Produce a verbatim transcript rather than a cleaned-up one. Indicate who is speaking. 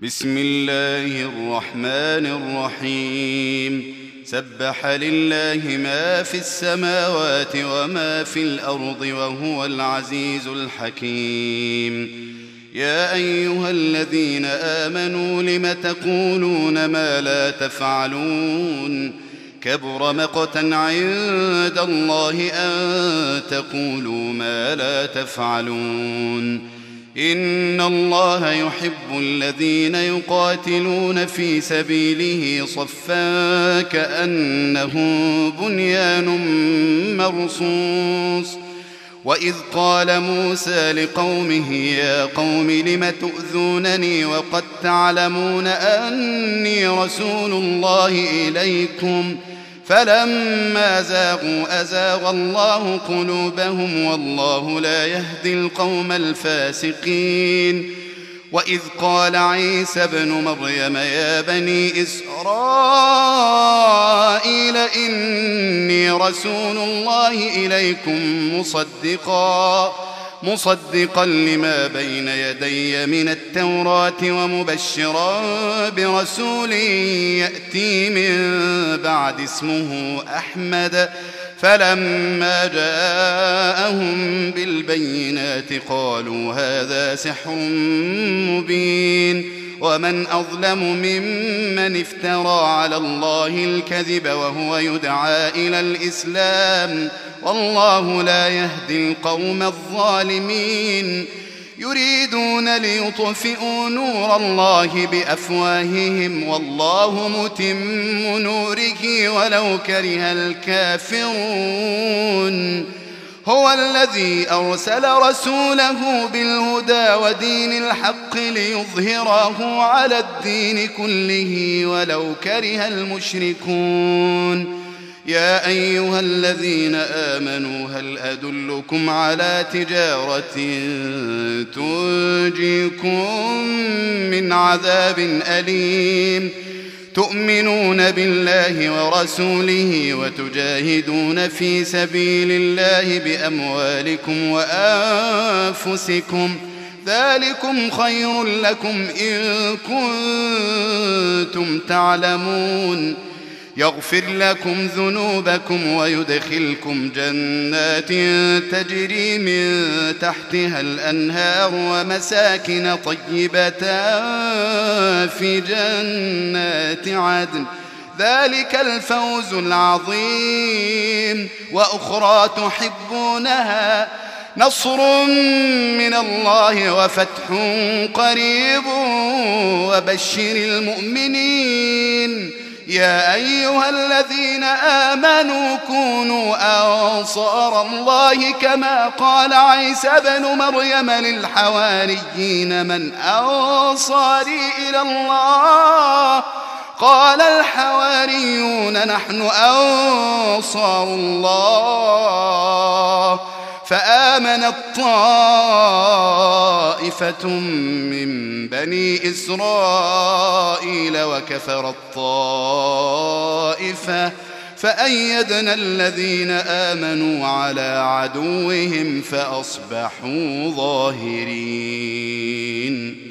Speaker 1: بسم الله الرحمن الرحيم سبح لله ما في السماوات وما في الأرض وهو العزيز الحكيم. يا أيها الذين آمنوا لم تقولون ما لا تفعلون كبر مقتا عند الله أن تقولوا ما لا تفعلون. إن الله يحب الذين يقاتلون في سبيله صفا كأنهم بنيان مرصوص. وإذ قال موسى لقومه يا قوم لم تؤذونني وقد تعلمون أني رسول الله إليكم فلما زاغوا أزاغ الله قلوبهم والله لا يهدي القوم الفاسقين. وإذ قال عيسى ابن مريم يا بني إسرائيل إني رسول الله إليكم مصدقا مصدقا لما بين يدي من التوراة ومبشرا برسول يأتي من بعد اسمه أحمد. فلما جاءهم بالبينات قالوا هذا سحر مبين. ومن أظلم ممن افترى على الله الكذب وهو يدعى إلى الإسلام والله لا يهدي القوم الظالمين. يريدون ليطفئوا نور الله بأفواههم والله متم نوره ولو كره الكافرون. هو الذي أرسل رسوله بالهدى ودين الحق ليظهره على الدين كله ولو كره المشركون. يا أيها الذين آمنوا هل أدلكم على تجارة تنجيكم من عذاب أليم تؤمنون بالله ورسوله وتجاهدون في سبيل الله بأموالكم وأنفسكم ذلكم خير لكم إن كنتم تعلمون. يغفر لكم ذنوبكم ويدخلكم جنات تجري من تحتها الأنهار ومساكن طيبة في جنات عدن ذلك الفوز العظيم. وأخرى تحبونها نصر من الله وفتح قريب وبشر المؤمنين. يا أيها الذين آمنوا كونوا أنصار الله كما قال عيسى ابن مريم للحواريين من أنصاري إلى الله قال الحواريون نحن أنصار الله. فآمنت طائفة من بني إسرائيل وكفرت طائفة فأيدنا الذين آمنوا على عدوهم فأصبحوا ظاهرين.